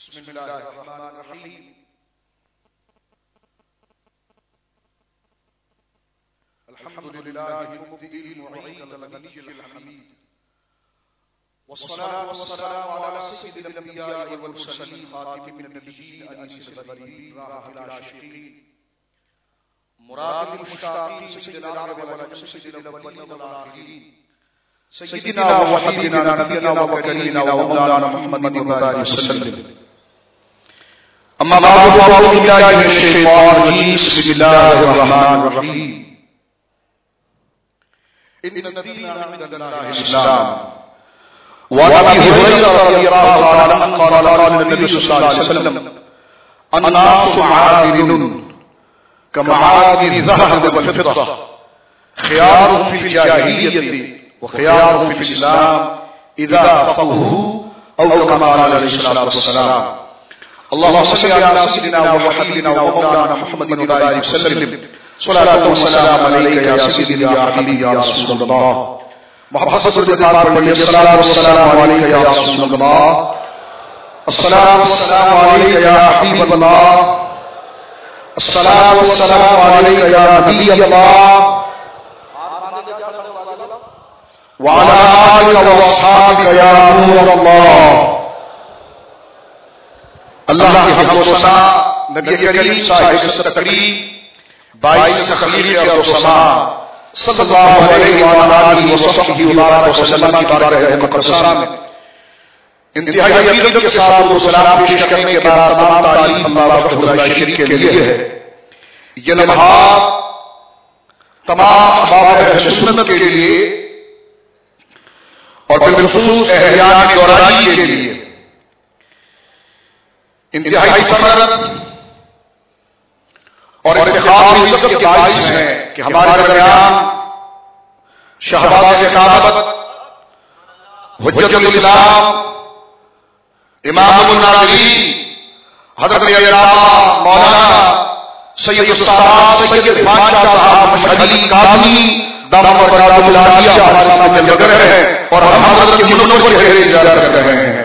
بسم اللہ الرحمن الرحیم الحمد للہ المبدئ المعید الغنی الحمید والصلاة والسلام على سید الانبیاء والمرسلین خاتم النبیین انیس الغریبین راہ العاشقین مراد المشتاقین سید العرب والعجم سید الاولین والآخرین سیدنا وحبیبنا نبینا وکریمنا ومولانا محمد وبارک وسلم. اما بعد فاعوذ باللہ من الشیطان الرجیم بسم اللہ الرحمن الرحیم. ان الدین عند اللہ الاسلام. وعن ابي هريره رضي الله عنه قال قال النبي صلى الله عليه وسلم الناس معادن كمعادن الذهب والفضه خيار في الجاهليه وخيار في الاسلام اذا فقهوا او كما قال عليه الصلاه والسلام. اللهم صل على سيدنا وحبيبنا ومولانا محمد وبارك وسلم. صلاة والسلام عليك يا سيدي يا حبيبي يا رسول الله. محبت سے پڑھ پڑھیے الصلاة والسلام عليك يا رسول الله. الصلاة والسلام عليك يا حبيب الله. الصلاة والسلام عليك يا نبي الله وعلى آلك وأصحابك يا نور الله. اللہ کی حمد و ثنا نبی کریم صاحب تقریم باعث خلیل اور سما صلی اللہ علیہ وآلہ وصحبہ وبارک وسلم کی بارگاہ مقدسہ میں انتہائی عقیدت کے ساتھ و سلام پیش کرنے کے بعد تمام تعریف اللہ وحدہ لا شریک کے لیے ہے. یہ لمحات تمام احباب اہل سنت کے لیے اور بالخصوص احیاء دورائی کے لیے انتہائی فخر اور اتخاب عزت کے باعث ہیں کہ ہمارے درمیان شہباز صحابت حجت الاسلام امام الناظرین حضرت علامہ مولانا سید الصحابہ سید عرفان شاہ صاحب مشہد علی قاضی دامت برکاتہ العالیہ ہمارے سامنے لگ رہے ہیں اور ہم حضرت کے منور پر چہرے اجازت کر رہے ہیں.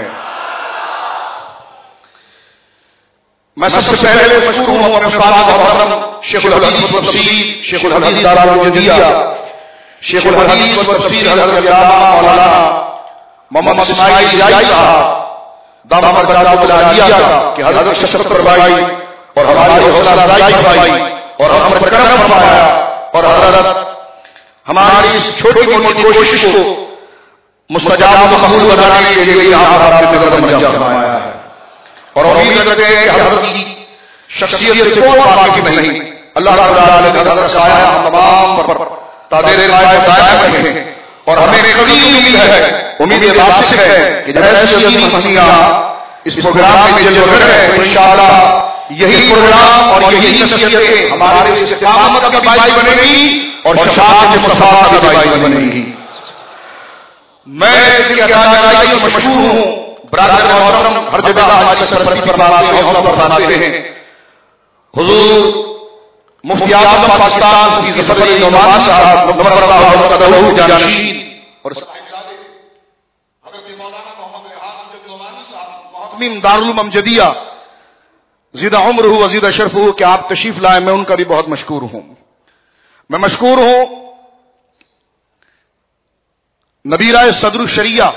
میں سب سے پہلے مشکور ہوں اپنے استاد محترم شیخ الحدیث والتفسیر شیخ الحدیث دارالمجدیہ شیخ الحدیث والتفسیر حضرت علامہ مولانا محمد اسماعیل جائی صاحب دامت برکاتہ العالیہ کہ حضرت شفقت فرمائی اور ہمارے حوصلہ افزائی فرمائی اور ہم پر کرم فرمایا اور حضرت ہماری اس چھوٹی موٹی کوشش کو مستجاب و قبول بنانے کے لیے آپ نے نظر بن فرمایا ہے. اور امید کرتے ہیں کہ حضرت کی شخصیت سے کوئی باقی نہیں. اللہ تعالی نے حضرت سایہ ہم تمام پر تابع رعایت دائم رکھے اور ہمیں کبھی امید ہے امید راسخ ہے کہ جیسے عظیم ہستیاں اس پروگرام میں جو لگ رہے ہیں انشاءاللہ یہی پروگرام اور یہی نصیحتیں ہمارے استقامت کا باعث بنے گی اور شفاعت مصطفیٰ کا باعث بنے گی. میں دل کی ادائیگی سے مشہور ہوں. برادر محترم ہر جگہ ہماری سرپرستی فرماتے ہیں حوصلہ فرماتے ہیں. حضور مفتی اعظم پاکستان کی ظفر علی نعمان صاحب نور اللہ قدہ جانشین اور حضرت مولانا محمد ریحان امجد نعمانی صاحب محتمم دارالعلوم امجدیہ زیدہ عمرہ و زیدہ شرفہ کہ آپ تشریف لائے. میں ان کا بھی بہت مشکور ہوں. میں مشکور ہوں نبیرہ صدر الشریعہ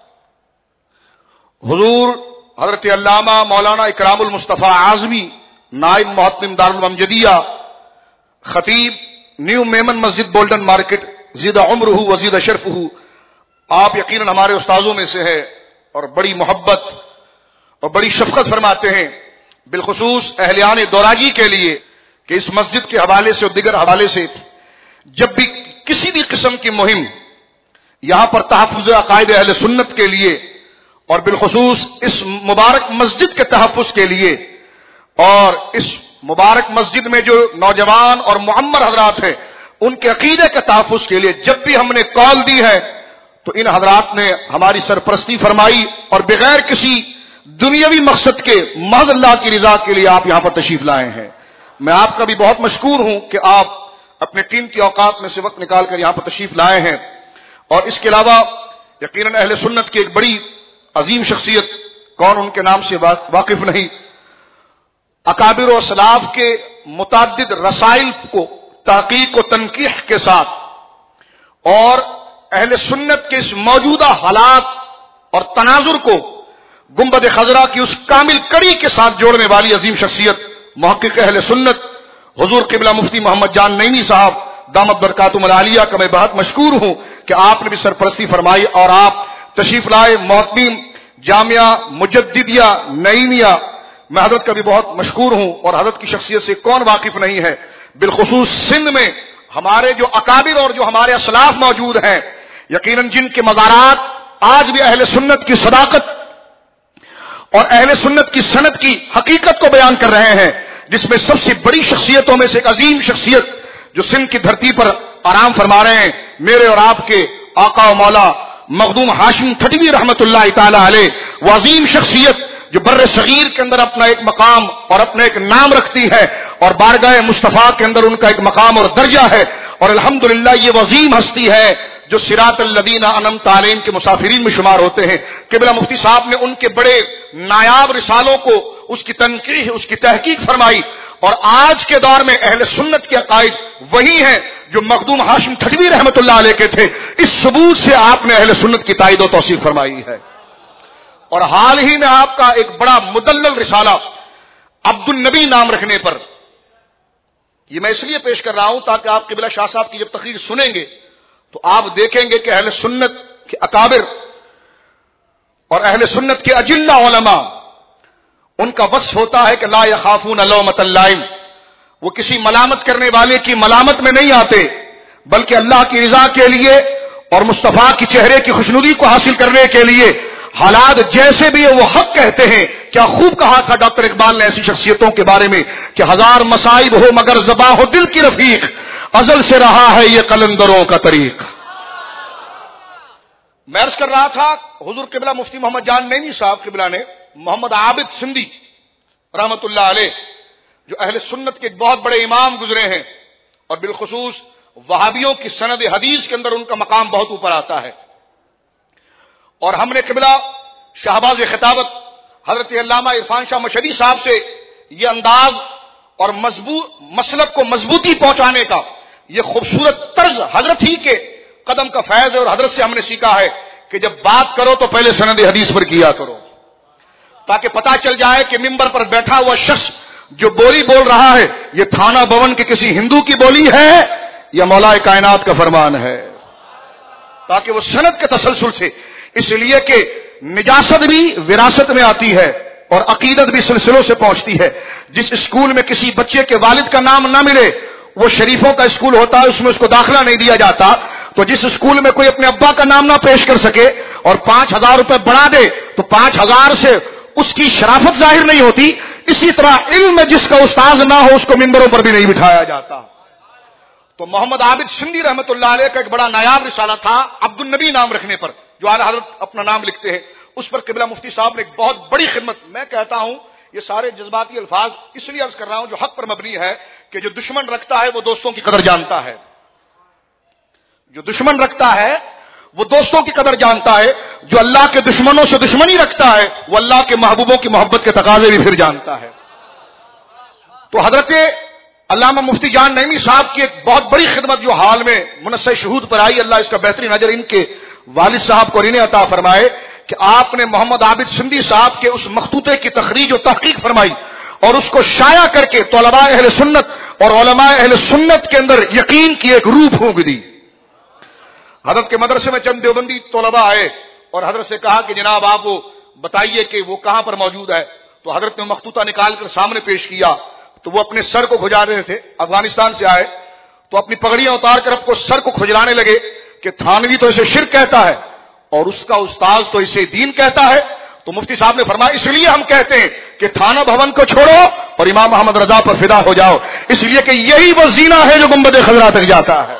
حضور حضرت علامہ مولانا اکرام المصطفیٰ اعظمی نائب محتمم دارالعلوم امجدیہ خطیب نیو میمن مسجد بولڈن مارکیٹ زیدہ عمرہ و زیدہ شرفہ. آپ یقیناً ہمارے استاذوں میں سے ہے اور بڑی محبت اور بڑی شفقت فرماتے ہیں بالخصوص اہلیان دوراجی کے لیے کہ اس مسجد کے حوالے سے اور دیگر حوالے سے جب بھی کسی بھی قسم کی مہم یہاں پر تحفظ عقائد اہل سنت کے لیے اور بالخصوص اس مبارک مسجد کے تحفظ کے لیے اور اس مبارک مسجد میں جو نوجوان اور معمر حضرات ہیں ان کے عقیدے کے تحفظ کے لیے جب بھی ہم نے کال دی ہے تو ان حضرات نے ہماری سرپرستی فرمائی اور بغیر کسی دنیاوی مقصد کے محض اللہ کی رضا کے لیے آپ یہاں پر تشریف لائے ہیں. میں آپ کا بھی بہت مشکور ہوں کہ آپ اپنے قیمتی اوقات میں سے وقت نکال کر یہاں پر تشریف لائے ہیں. اور اس کے علاوہ یقیناً اہل سنت کی ایک بڑی عظیم شخصیت کون ان کے نام سے واقف نہیں؟ اکابر و اسلاف کے متعدد رسائل کو تحقیق و تنقیح کے ساتھ اور اہل سنت کے اس موجودہ حالات اور تناظر کو گنبد خضرا کی اس کامل کڑی کے ساتھ جوڑنے والی عظیم شخصیت محقق اہل سنت حضور قبلہ مفتی محمد جان نعیمی صاحب دامت برکاتہم العالیہ کا میں بہت مشکور ہوں کہ آپ نے بھی سرپرستی فرمائی اور آپ تشریف لائے محتمیم جامعہ مجددیہ نعیمیہ. میں حضرت کا بھی بہت مشکور ہوں اور حضرت کی شخصیت سے کون واقف نہیں ہے. بالخصوص سندھ میں ہمارے جو اکابر اور جو ہمارے اسلاف موجود ہیں یقیناً جن کے مزارات آج بھی اہل سنت کی صداقت اور اہل سنت کی سند کی حقیقت کو بیان کر رہے ہیں، جس میں سب سے بڑی شخصیتوں میں سے ایک عظیم شخصیت جو سندھ کی دھرتی پر آرام فرما رہے ہیں، میرے اور آپ کے آقا و مولا مخدوم ہاشم تھٹوی رحمت اللہ تعالی علیہ، وہ عظیم شخصیت جو بر صغیر کے اندر اپنا ایک مقام اور اپنا ایک نام رکھتی ہے اور بارگاہ مصطفیٰ کے اندر ان کا ایک مقام اور درجہ ہے. اور الحمدللہ یہ وہ عظیم ہستی ہے جو صراط الذین انعمت علیہم کے مسافرین میں شمار ہوتے ہیں. قبلہ مفتی صاحب نے ان کے بڑے نایاب رسالوں کو اس کی تنقیح اس کی تحقیق فرمائی اور آج کے دور میں اہل سنت کے عقائد وہی ہیں جو مخدوم ہاشم تھٹوی رحمت اللہ علیہ کے تھے. اس ثبوت سے آپ نے اہل سنت کی تائید و توثیق فرمائی ہے. اور حال ہی میں آپ کا ایک بڑا مدلل رسالہ عبد النبی نام رکھنے پر، یہ میں اس لیے پیش کر رہا ہوں تاکہ آپ قبلہ شاہ صاحب کی جب تقریر سنیں گے تو آپ دیکھیں گے کہ اہل سنت کے اکابر اور اہل سنت کے اجلہ علماء ان کا وصف ہوتا ہے کہ لا یخافون لومۃ اللائم، وہ کسی ملامت کرنے والے کی ملامت میں نہیں آتے بلکہ اللہ کی رضا کے لیے اور مصطفیٰ کی چہرے کی خوشنودی کو حاصل کرنے کے لیے حالات جیسے بھی وہ حق کہتے ہیں. کیا خوب کہا تھا ڈاکٹر اقبال نے ایسی شخصیتوں کے بارے میں کہ ہزار مصائب ہو مگر زباں ہو دل کی رفیق، ازل سے رہا ہے یہ قلندروں کا طریق. میں عرض کر رہا تھا حضور قبلہ مفتی محمد جان نعیمی صاحب قبلہ نے محمد عابد سندھی رحمت اللہ علیہ جو اہل سنت کے بہت بڑے امام گزرے ہیں اور بالخصوص وہابیوں کی سند حدیث کے اندر ان کا مقام بہت اوپر آتا ہے. اور ہم نے قبلہ شہباز خطابت حضرت علامہ عرفان شاہ مشہدی صاحب سے یہ انداز اور مسلک کو مضبوطی پہنچانے کا یہ خوبصورت طرز حضرت ہی کے قدم کا فیض ہے اور حضرت سے ہم نے سیکھا ہے کہ جب بات کرو تو پہلے سند حدیث پر کیا کرو تاکہ پتہ چل جائے کہ ممبر پر بیٹھا ہوا شخص جو بولی بول رہا ہے یہ تھانہ بھون کے کسی ہندو کی بولی ہے یا مولا کائنات کا فرمان ہے، تاکہ وہ سند کے تسلسل سے. اس لیے کہ نجاست بھی وراثت میں آتی ہے اور عقیدت بھی سلسلوں سے پہنچتی ہے. جس اسکول میں کسی بچے کے والد کا نام نہ ملے وہ شریفوں کا اسکول ہوتا ہے، اس میں اس کو داخلہ نہیں دیا جاتا. تو جس اسکول میں کوئی اپنے ابا کا نام نہ پیش کر سکے اور 5,000 روپے بڑھا دے تو 5,000 سے اس کی شرافت ظاہر نہیں ہوتی. اسی طرح علم میں جس کا استاذ نہ ہو اس کو ممبروں پر بھی نہیں بٹھایا جاتا. تو محمد عابد سندھی رحمت اللہ علیہ کا ایک بڑا نایاب رسالہ تھا عبد النبی نام رکھنے پر، جو اعلیٰ حضرت اپنا نام لکھتے ہیں. اس پر قبلہ مفتی صاحب نے ایک بہت بڑی خدمت. میں کہتا ہوں یہ سارے جذباتی الفاظ اس لیے عرض کر رہا ہوں جو حق پر مبنی ہے کہ جو دشمن رکھتا ہے وہ دوستوں کی قدر جانتا ہے. جو دشمن رکھتا ہے وہ دوستوں کی قدر جانتا ہے. جو اللہ کے دشمنوں سے دشمنی رکھتا ہے وہ اللہ کے محبوبوں کی محبت کے تقاضے بھی پھر جانتا ہے. تو حضرت علامہ مفتی جان نعیمی صاحب کی ایک بہت بڑی خدمت جو حال میں منصہ شہود پر آئی، اللہ اس کا بہترین اجر ان کے والد صاحب کو انہیں عطا فرمائے، کہ آپ نے محمد عابد سندھی صاحب کے اس مخطوطے کی تخریج و تحقیق فرمائی اور اس کو شائع کر کے طلباء اہل سنت اور علماء اہل سنت کے اندر یقین کی ایک روح پھونک دی. حضرت کے مدرسے میں چند دیوبندی طلباء آئے اور حضرت سے کہا کہ جناب آپ وہ بتائیے کہ وہ کہاں پر موجود ہے. تو حضرت نے مخطوطہ نکال کر سامنے پیش کیا تو وہ اپنے سر کو کھجا رہے تھے، افغانستان سے آئے تو اپنی پگڑیاں اتار کر اپنے سر کو کھجلانے لگے کہ تھانوی تو اسے شرک کہتا ہے اور اس کا استاذ تو اسے دین کہتا ہے. تو مفتی صاحب نے فرمایا اس لیے ہم کہتے ہیں کہ تھانہ بھون کو چھوڑو اور امام محمد رضا پر فدا ہو جاؤ، اس لیے کہ یہی وہ زینہ ہے جو گنبد خضرا تک جاتا ہے.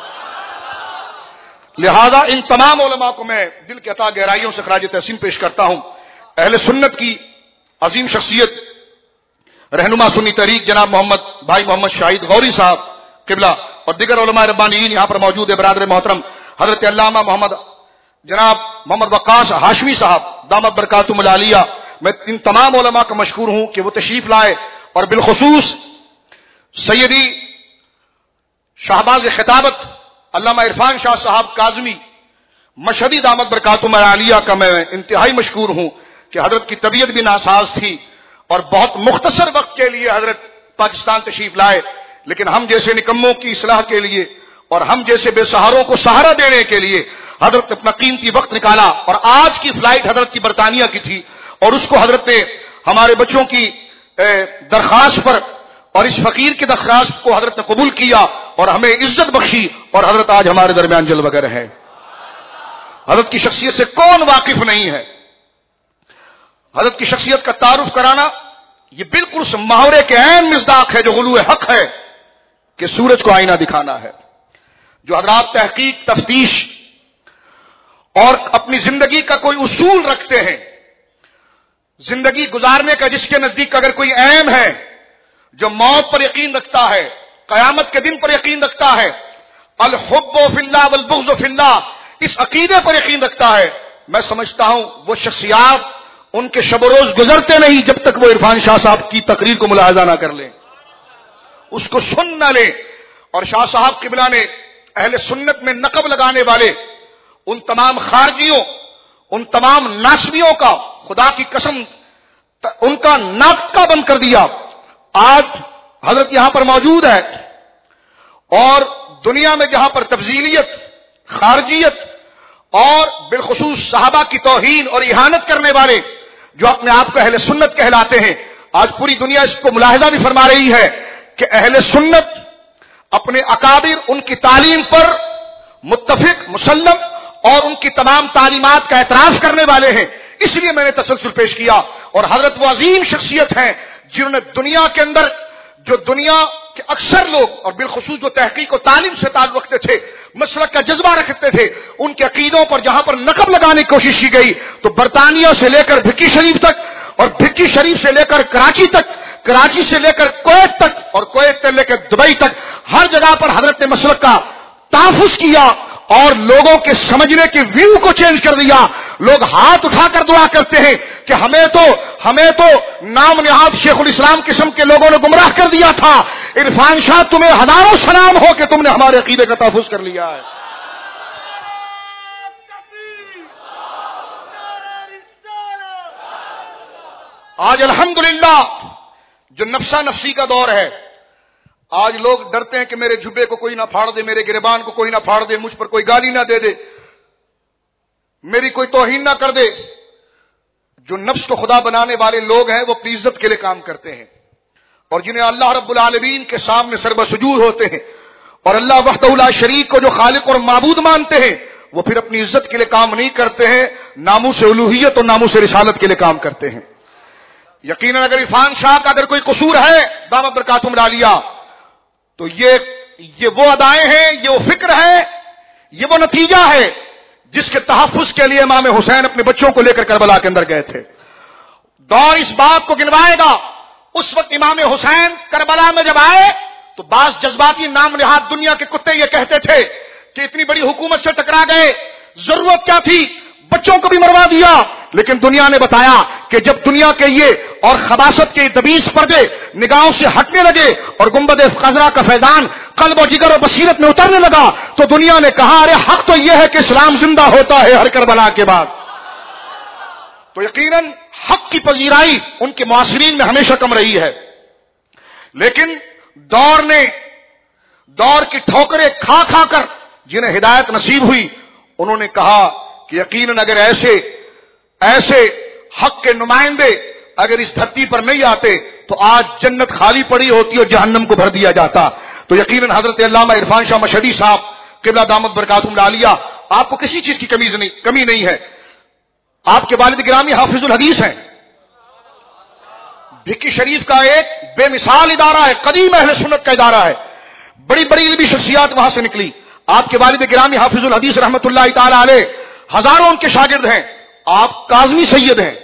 لہذا ان تمام علماء کو میں دل کے عطا گہرائیوں سے خراج تحسین پیش کرتا ہوں. اہل سنت کی عظیم شخصیت رہنما سنی تحریک جناب محمد شاہد غوری صاحب قبلہ اور دیگر علماء ربانیین یہاں پر موجود ہے. برادر محترم حضرت علامہ جناب محمد وقاص ہاشمی صاحب دامت برکاتہم العالیہ میں ان تمام علماء کا مشکور ہوں کہ وہ تشریف لائے، اور بالخصوص سیدی شہباز خطابت علامہ عرفان شاہ صاحب کاظمی مشہدی دامت برکاتہم العالیہ کا میں انتہائی مشکور ہوں کہ حضرت کی طبیعت بھی ناساز تھی اور بہت مختصر وقت کے لیے حضرت پاکستان تشریف لائے، لیکن ہم جیسے نکموں کی اصلاح کے لیے اور ہم جیسے بے سہاروں کو سہارا دینے کے لیے حضرت اپنا قیمتی وقت نکالا، اور آج کی فلائٹ حضرت کی برطانیہ کی تھی، اور اس کو حضرت نے ہمارے بچوں کی درخواست پر اور اس فقیر کی درخواست کو حضرت نے قبول کیا اور ہمیں عزت بخشی، اور حضرت آج ہمارے درمیان جلوہ گر ہے۔ حضرت کی شخصیت سے کون واقف نہیں ہے؟ حضرت کی شخصیت کا تعارف کرانا یہ بالکل اس محاورے کے عین مصداق ہے جو غلو حق ہے کہ سورج کو آئینہ دکھانا ہے۔ جو حضرات تحقیق، تفتیش اور اپنی زندگی کا کوئی اصول رکھتے ہیں، زندگی گزارنے کا جس کے نزدیک اگر کوئی ایم ہے، جو موت پر یقین رکھتا ہے، قیامت کے دن پر یقین رکھتا ہے، الحب فی اللہ والبغض فی اللہ، اس عقیدے پر یقین رکھتا ہے، میں سمجھتا ہوں وہ شخصیات ان کے شب و روز گزرتے نہیں جب تک وہ عرفان شاہ صاحب کی تقریر کو ملاحظہ نہ کر لیں، اس کو سن نہ لیں۔ اور شاہ صاحب قبلہ نے اہل سنت میں نقب لگانے والے ان تمام خارجیوں، ان تمام ناسبیوں کا خدا کی قسم ان کا ناطقہ بند کر دیا۔ آج حضرت یہاں پر موجود ہے، اور دنیا میں جہاں پر تفضیلیت، خارجیت اور بالخصوص صحابہ کی توہین اور اہانت کرنے والے جو اپنے آپ کو اہل سنت کہلاتے ہیں، آج پوری دنیا اس کو ملاحظہ بھی فرما رہی ہے کہ اہل سنت اپنے اکابر، ان کی تعلیم پر متفق، مسلم اور ان کی تمام تعلیمات کا اعتراف کرنے والے ہیں۔ اس لیے میں نے تسلسل پیش کیا، اور حضرت وہ عظیم شخصیت ہیں جنہوں نے دنیا کے اندر جو دنیا کے اکثر لوگ اور بالخصوص جو تحقیق و تعلیم سے تعلق رکھتے تھے، مسلک کا جذبہ رکھتے تھے، ان کے عقیدوں پر جہاں پر نقب لگانے کی کوشش کی گئی تو برطانیہ سے لے کر بھکی شریف تک، اور بھکی شریف سے لے کر کراچی تک، کراچی سے لے کر کویت تک، اور کویت سے لے کر دبئی تک، ہر جگہ پر حضرت نے مسلک کا تحفظ کیا اور لوگوں کے سمجھنے کے ویو کو چینج کر دیا۔ لوگ ہاتھ اٹھا کر دعا کرتے ہیں کہ ہمیں تو نام نہاد شیخ الاسلام قسم کے لوگوں نے گمراہ کر دیا تھا، عرفان شاہ تمہیں ہزاروں سلام ہو کہ تم نے ہمارے عقیدے کا تحفظ کر لیا ہے۔ آج الحمدللہ جو نفسا نفسی کا دور ہے، آج لوگ ڈرتے ہیں کہ میرے جھبے کو کوئی نہ پھاڑ دے، میرے گریبان کو کوئی نہ پھاڑ دے، مجھ پر کوئی گالی نہ دے دے، میری کوئی توہین نہ کر دے۔ جو نفس کو خدا بنانے والے لوگ ہیں وہ اپنی عزت کے لیے کام کرتے ہیں، اور جنہیں اللہ رب العالمین کے سامنے سربہ سجود ہوتے ہیں اور اللہ وحدہ لا شریک کو جو خالق اور معبود مانتے ہیں، وہ پھر اپنی عزت کے لیے کام نہیں کرتے ہیں، ناموس الوہیت اور ناموس رسالت کے لیے کام کرتے ہیں۔ یقیناً اگر عرفان شاہ کا اگر کوئی قصور ہے دامت برکاتہم العالیہ تو یہ وہ ادائیں ہیں، یہ وہ فکر ہے، یہ وہ نتیجہ ہے جس کے تحفظ کے لیے امام حسین اپنے بچوں کو لے کر کربلا کے اندر گئے تھے۔ دور اس بات کو گنوائے گا، اس وقت امام حسین کربلا میں جب آئے تو بعض جذباتی نام نہاد دنیا کے کتے یہ کہتے تھے کہ اتنی بڑی حکومت سے ٹکرا گئے، ضرورت کیا تھی، بچوں کو بھی مروا دیا۔ لیکن دنیا نے بتایا کہ جب دنیا کے یہ اور خباثت کے دبیز پردے نگاہوں سے ہٹنے لگے اور گنبد خضرا کا فیضان قلب و جگر و بصیرت میں اترنے لگا تو دنیا نے کہا ارے حق تو یہ ہے کہ اسلام زندہ ہوتا ہے ہر کربلا کے بعد۔ تو یقیناً حق کی پذیرائی ان کے معاصرین میں ہمیشہ کم رہی ہے، لیکن دور کی ٹھوکریں کھا کھا کر جنہیں ہدایت نصیب ہوئی، انہوں نے کہا کہ یقیناً اگر ایسے حق کے نمائندے اگر اس دھرتی پر نہیں آتے تو آج جنت خالی پڑی ہوتی اور جہنم کو بھر دیا جاتا۔ تو یقیناً حضرت علامہ عرفان شاہ مشہدی صاحب قبلہ دامت برکاتہم العالیہ، آپ کو کسی چیز کی کمی نہیں ہے۔ آپ کے والد گرامی حافظ الحدیث ہیں، بھکی شریف کا ایک بے مثال ادارہ ہے، قدیم اہل سنت کا ادارہ ہے، بڑی بڑی علمی شخصیات وہاں سے نکلی۔ آپ کے والد گرامی حافظ الحدیث رحمت اللہ تعالی علیہ، ہزاروں ان کے شاگرد ہیں، آپ کاظمی سید ہیں۔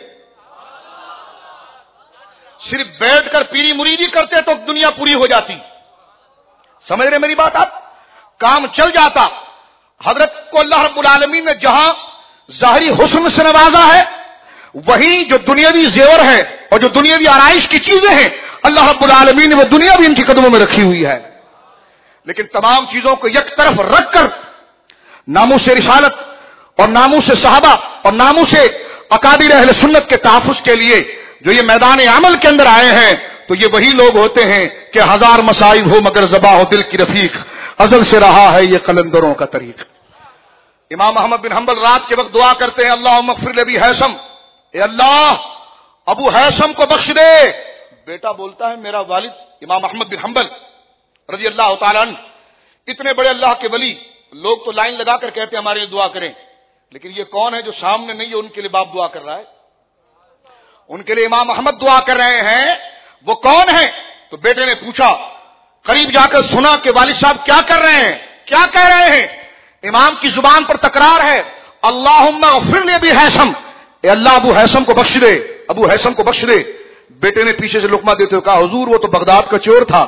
صرف بیٹھ کر پیری مریدی کرتے تو دنیا پوری ہو جاتی، سمجھ رہے میری بات آپ، کام چل جاتا۔ حضرت کو اللہ رب العالمین نے جہاں ظاہری حسن سے نوازا ہے وہی جو دنیاوی زیور ہے اور جو دنیاوی آرائش کی چیزیں ہیں اللہ رب العالمین نے وہ دنیا بھی ان کے قدموں میں رکھی ہوئی ہے. لیکن تمام چیزوں کو یک طرف رکھ کر ناموس رسالت اور ناموس صحابہ اور ناموس اکابر اہل سنت کے تحفظ کے لیے جو یہ میدان عمل کے اندر آئے ہیں تو یہ وہی لوگ ہوتے ہیں کہ ہزار مصائب ہو مگر زباں ہو دل کی رفیق، ازل سے رہا ہے یہ قلندروں کا طریق. امام احمد بن حنبل رات کے وقت دعا کرتے ہیں اللہم اغفر لابی حیثم، اے اللہ ابو حیثم کو بخش دے. بیٹا بولتا ہے میرا والد امام احمد بن حنبل رضی اللہ تعالیٰ عنہ اتنے بڑے اللہ کے ولی، لوگ تو لائن لگا کر کہتے ہیں ہمارے لیے دعا کریں، لیکن یہ کون ہے جو سامنے نہیں ہے ان کے لیے باپ دعا کر رہا ہے؟ ان کے لیے امام احمد دعا کر رہے ہیں، وہ کون ہے؟ تو بیٹے نے پوچھا، قریب جا کر سنا کہ والد صاحب کیا کر رہے ہیں، کیا کہہ رہے ہیں؟ امام کی زبان پر تکرار ہے اللہم اغفر لابی حیثم، اے اللہ ابو حیثم کو بخش دے، ابو حیثم کو بخش دے. بیٹے نے پیچھے سے لقمہ دیتے ہوئے کہا حضور وہ تو بغداد کا چور تھا،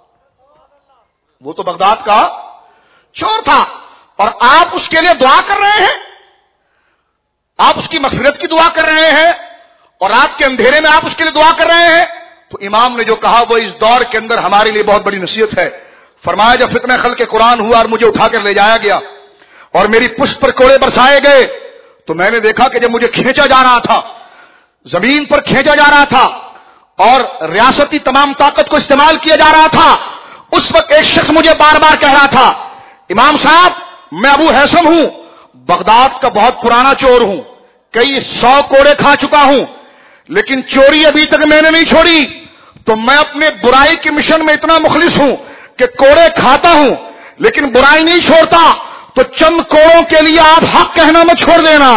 وہ تو بغداد کا چور تھا اور آپ اس کے لیے دعا کر رہے ہیں، آپ اس کی مغفرت کی دعا کر رہے ہیں اور رات کے اندھیرے میں آپ اس کے لیے دعا کر رہے ہیں. تو امام نے جو کہا وہ اس دور کے اندر ہمارے لیے بہت بڑی نصیحت ہے. فرمایا جب فتنہ خلق قرآن ہوا اور مجھے اٹھا کر لے جایا گیا اور میری پشت پر کوڑے برسائے گئے تو میں نے دیکھا کہ جب مجھے کھینچا جا رہا تھا، زمین پر کھینچا جا رہا تھا اور ریاستی تمام طاقت کو استعمال کیا جا رہا تھا، اس وقت ایک شخص مجھے بار بار کہہ رہا تھا امام صاحب میں ابو حیثم ہوں، بغداد کا بہت پرانا چور ہوں، کئی 100 کوڑے کھا چکا ہوں، لیکن چوری ابھی تک میں نے نہیں چھوڑی. تو میں اپنے برائی کے مشن میں اتنا مخلص ہوں کہ کوڑے کھاتا ہوں لیکن برائی نہیں چھوڑتا. تو چند کوڑوں کے لیے آپ حق کہنا مت چھوڑ دینا.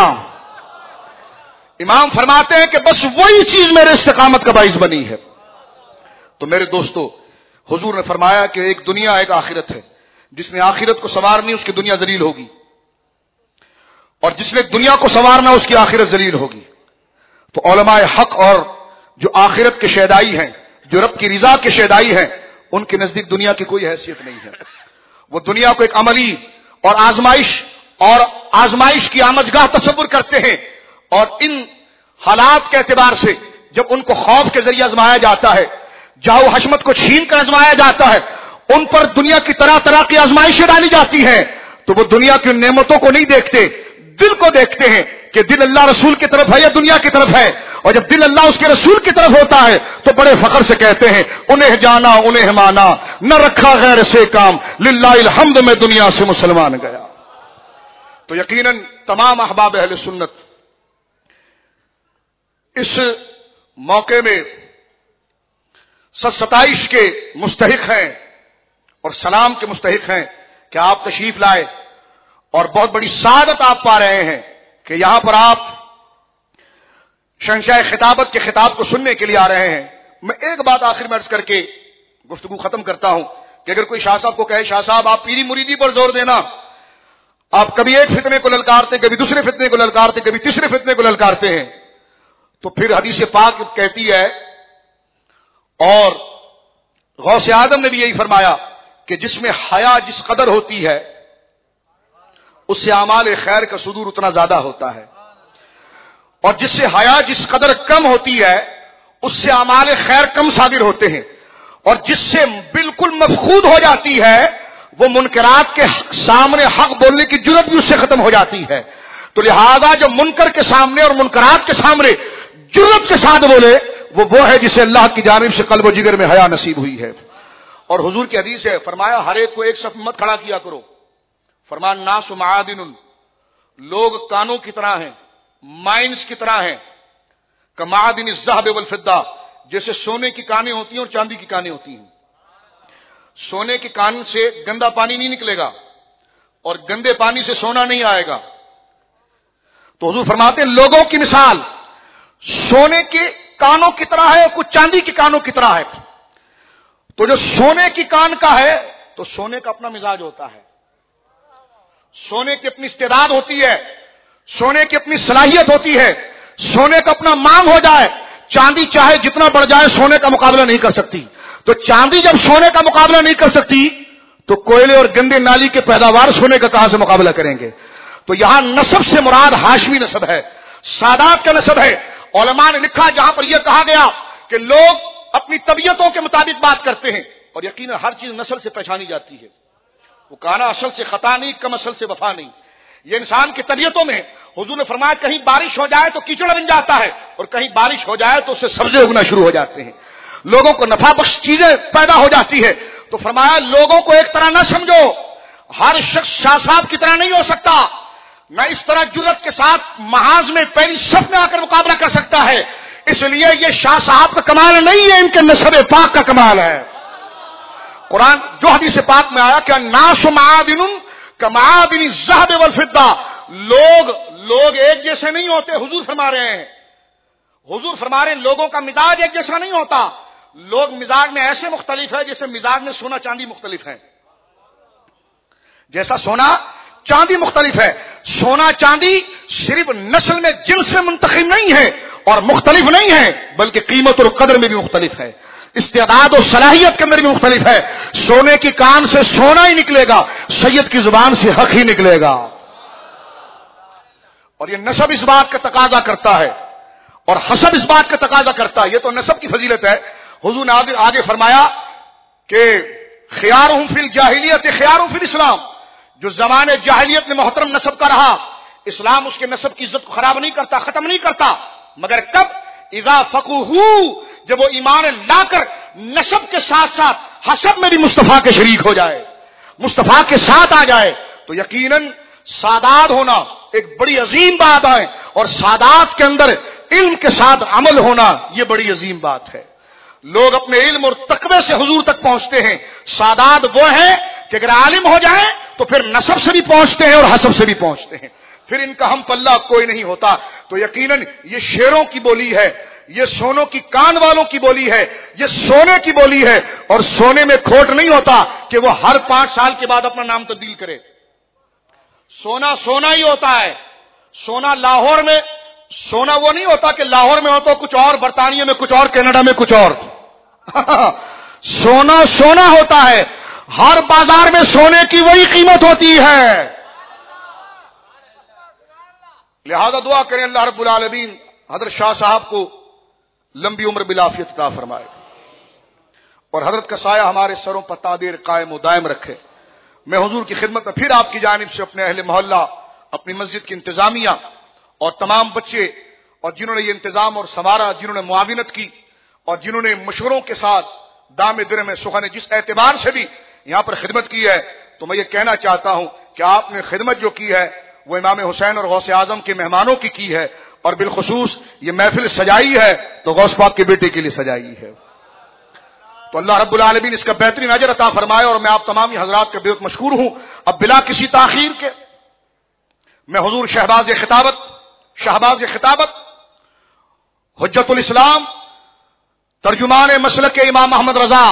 امام فرماتے ہیں کہ بس وہی چیز میرے استقامت کا باعث بنی ہے. تو میرے دوستو حضور نے فرمایا کہ ایک دنیا ایک آخرت ہے، جس نے آخرت کو سنوارنی اس کی دنیا ذلیل ہوگی اور جس نے دنیا کو سنوارنا اس کی آخرت ذلیل ہوگی. تو علماء حق اور جو آخرت کے شیدائی ہیں، جو رب کی رضا کے شیدائی ہیں، ان کے نزدیک دنیا کی کوئی حیثیت نہیں ہے. وہ دنیا کو ایک عملی اور آزمائش کی آمدگاہ تصور کرتے ہیں اور ان حالات کے اعتبار سے جب ان کو خوف کے ذریعے آزمایا جاتا ہے، جاؤ حشمت کو چھین کر آزمایا جاتا ہے، ان پر دنیا کی طرح طرح کی آزمائشیں ڈالی جاتی ہیں تو وہ دنیا کی نعمتوں کو نہیں دیکھتے، دل کو دیکھتے ہیں کہ دل اللہ رسول کی طرف ہے یا دنیا کی طرف ہے. اور جب دل اللہ اس کے رسول کی طرف ہوتا ہے تو بڑے فخر سے کہتے ہیں انہیں جانا انہیں مانا، نہ رکھا غیر سے کام، للہ الحمد میں دنیا سے مسلمان گیا. تو یقیناً تمام احباب اہل سنت اس موقع میں ستائش کے مستحق ہیں اور سلام کے مستحق ہیں کہ آپ تشریف لائے اور بہت بڑی سعادت آپ پا رہے ہیں کہ یہاں پر آپ شہنشاہ خطابت کے خطاب کو سننے کے لیے آ رہے ہیں. میں ایک بات آخر میں عرض کر کے گفتگو ختم کرتا ہوں کہ اگر کوئی شاہ صاحب کو کہے شاہ صاحب آپ پیری مریدی پر زور دینا، آپ کبھی ایک فتنے کو للکارتے، کبھی دوسرے فتنے کو للکارتے، کبھی تیسرے فتنے کو للکارتے ہیں، تو پھر حدیث پاک کہتی ہے اور غوث اعظم نے بھی یہی فرمایا کہ جس میں حیا جس قدر ہوتی ہے اس سے اعمال خیر کا صدور اتنا زیادہ ہوتا ہے، اور جس سے حیا جس قدر کم ہوتی ہے اس سے اعمال خیر کم صادر ہوتے ہیں، اور جس سے بالکل مفقود ہو جاتی ہے وہ منکرات کے سامنے حق بولنے کی جرت بھی اس سے ختم ہو جاتی ہے. تو لہذا جو منکر کے سامنے اور منکرات کے سامنے جرت کے ساتھ بولے وہ ہے جسے اللہ کی جانب سے قلب و جگر میں حیا نصیب ہوئی ہے. اور حضور کی حدیث ہے، فرمایا ہر ایک کو ایک صف مت کھڑا کیا کرو. فرمایا الناس معادن، لوگ کانوں کی طرح ہیں، مائنز کی طرح ہیں، کمعادن الذهب والفضہ، جیسے سونے کی کانیں ہوتی ہیں اور چاندی کی کانیں ہوتی ہیں. سونے کی کان سے گندا پانی نہیں نکلے گا اور گندے پانی سے سونا نہیں آئے گا. تو حضور فرماتے ہیں لوگوں کی مثال سونے کے کانوں کی طرح ہے، کچھ چاندی کی کانوں کی طرح ہے. تو جو سونے کی کان کا ہے تو سونے کا اپنا مزاج ہوتا ہے، سونے کی اپنی استعداد ہوتی ہے، سونے کی اپنی صلاحیت ہوتی ہے، سونے کا اپنا مانگ ہو جائے، چاندی چاہے جتنا بڑھ جائے سونے کا مقابلہ نہیں کر سکتی. تو چاندی جب سونے کا مقابلہ نہیں کر سکتی تو کوئلے اور گندے نالی کے پیداوار سونے کا کہاں سے مقابلہ کریں گے. تو یہاں نسب سے مراد ہاشمی نسب ہے. سادات کا نسب ہے. علماء نے لکھا جہاں پر یہ کہا گیا کہ لوگ اپنی طبیعتوں کے مطابق بات کرتے ہیں اور یقیناً ہر چیز نسل سے پہچانی جاتی ہے. وہ کہنا اصل سے خطا نہیں، کم اصل سے وفا نہیں. یہ انسان کی طبیعتوں میں. حضور نے فرمایا کہیں بارش ہو جائے تو کیچڑ بن جاتا ہے اور کہیں بارش ہو جائے تو اس سے سبزے اگنا شروع ہو جاتے ہیں. لوگوں کو نفع بخش چیزیں پیدا ہو جاتی ہے. تو فرمایا لوگوں کو ایک طرح نہ سمجھو، ہر شخص شاہ صاحب کی طرح نہیں ہو سکتا. نہ اس طرح جرت کے ساتھ محاذ میں پہلی صف میں آ کر مقابلہ کر سکتا ہے. اس لیے یہ شاہ صاحب کا کمال نہیں ہے، ان کے نسب پاک کا کمال ہے. قرآن جو حدیث پاک میں آیا کہ الناس معادن کمعادن الذهب والفضہ، لوگ ایک جیسے نہیں ہوتے. حضور فرما رہے ہیں لوگوں کا مزاج ایک جیسا نہیں ہوتا. لوگ مزاج میں ایسے مختلف ہے جیسے مزاج میں سونا چاندی مختلف ہے. جیسا سونا چاندی مختلف ہے. سونا چاندی صرف نسل میں جنس میں منتخب نہیں ہے اور مختلف نہیں ہے، بلکہ قیمت اور قدر میں بھی مختلف ہے، استعداد و صلاحیت کے اندر بھی مختلف ہے. سونے کی کان سے سونا ہی نکلے گا، سید کی زبان سے حق ہی نکلے گا. اور یہ نسب اس بات کا تقاضا کرتا ہے اور حسب اس بات کا تقاضا کرتا ہے. یہ تو نسب کی فضیلت ہے. حضور نے آگے فرمایا کہ خیارہم فی الجاہلیت خیارہم فی الاسلام. جو زمانے جاہلیت میں محترم نسب کا رہا، اسلام اس کے نسب کی عزت کو خراب نہیں کرتا، ختم نہیں کرتا، مگر کب؟ اذا فقہوا، جب وہ ایمان لا کر نسب کے ساتھ ساتھ حسب میں بھی مصطفیٰ کے شریک ہو جائے، مصطفیٰ کے ساتھ آ جائے، تو یقیناً سادات ہونا ایک بڑی عظیم بات ہے. اور سادات کے اندر علم کے ساتھ عمل ہونا یہ بڑی عظیم بات ہے. لوگ اپنے علم اور تقوی سے حضور تک پہنچتے ہیں. سادات وہ ہیں کہ اگر عالم ہو جائیں تو پھر نسب سے بھی پہنچتے ہیں اور حسب سے بھی پہنچتے ہیں، پھر ان کا ہم پلہ کوئی نہیں ہوتا. تو یقیناً یہ شیروں کی بولی ہے، یہ سونوں کی کان والوں کی بولی ہے، یہ سونے کی بولی ہے. اور سونے میں کھوٹ نہیں ہوتا کہ وہ ہر 5 سال کے بعد اپنا نام تبدیل کرے. سونا سونا ہی ہوتا ہے. سونا لاہور میں سونا وہ نہیں ہوتا کہ لاہور میں ہو تو کچھ اور، برطانیہ میں کچھ اور، کینیڈا میں کچھ اور. سونا سونا ہوتا ہے. ہر بازار میں سونے کی وہی قیمت ہوتی ہے. لہذا دعا کریں اللہ رب العالمین حضرت شاہ صاحب کو لمبی عمر بالعافیت عطا فرمائے اور حضرت کا سایہ ہمارے سروں پر تا دیر قائم و دائم رکھے. میں حضور کی خدمت میں پھر آپ کی جانب سے اپنے اہل محلہ، اپنی مسجد کی انتظامیہ اور تمام بچے اور جنہوں نے یہ انتظام اور سنوارا، جنہوں نے معاونت کی اور جنہوں نے مشوروں کے ساتھ دام درہم میں سخن جس اعتبار سے بھی یہاں پر خدمت کی ہے، تو میں یہ کہنا چاہتا ہوں کہ آپ نے خدمت جو کی ہے وہ امام حسین اور غوث اعظم کے مہمانوں کی ہے، اور بالخصوص یہ محفل سجائی ہے تو غوث پاک کے بیٹے کے لیے سجائی ہے. تو اللہ رب العالمین اس کا بہترین اجر عطا فرمائے. اور میں آپ تمامی حضرات کا بہت مشکور ہوں. اب بلا کسی تاخیر کے میں حضور شہباز خطابت حجت الاسلام ترجمان مسلک امام محمد رضا،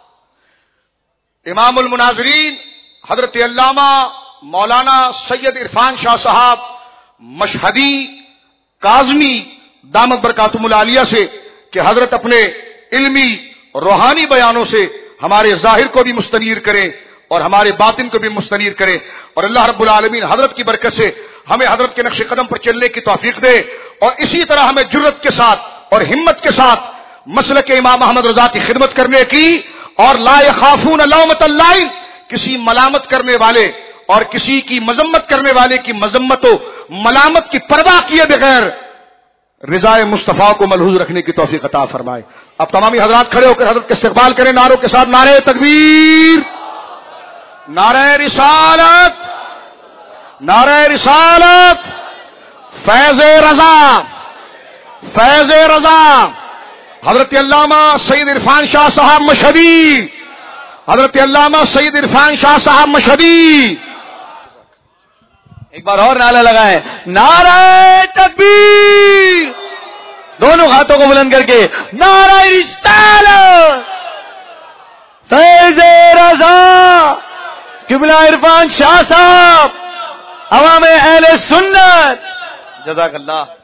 امام المناظرین حضرت علامہ مولانا سید عرفان شاہ صاحب مشہدی کاظمی دامت برکاتہم العالیہ سے کہ حضرت اپنے علمی روحانی بیانوں سے ہمارے ظاہر کو بھی مستنیر کریں اور ہمارے باطن کو بھی مستنیر کریں. اور اللہ رب العالمین حضرت کی برکت سے ہمیں حضرت کے نقش قدم پر چلنے کی توفیق دے اور اسی طرح ہمیں جرت کے ساتھ اور ہمت کے ساتھ مسلک امام محمد رضا کی خدمت کرنے کی اور لا یخافون لومۃ لائم، کسی ملامت کرنے والے اور کسی کی مذمت کرنے والے کی مذمت و ملامت کی پرواہ کیے بغیر رضا مصطفیٰ کو ملحوظ رکھنے کی توفیق عطا فرمائے. اب تمامی حضرات کھڑے ہو کر حضرت کا استقبال کریں نعروں کے ساتھ. نعرہ تکبیر، نعرہ رسالت، نعرہ رسالت، فیض رضا، فیض رضا. حضرت علامہ سید عرفان شاہ صاحب مشہدی، حضرت علامہ سید عرفان شاہ صاحب مشہدی. ایک بار اور نعرہ لگائیں، نعرہ تکبیر، دونوں ہاتھوں کو بلند کر کے نعرہ رسالت، فیض رضا، قبلہ عرفان شاہ صاحب، عوام اہل سنت. جزاک اللہ.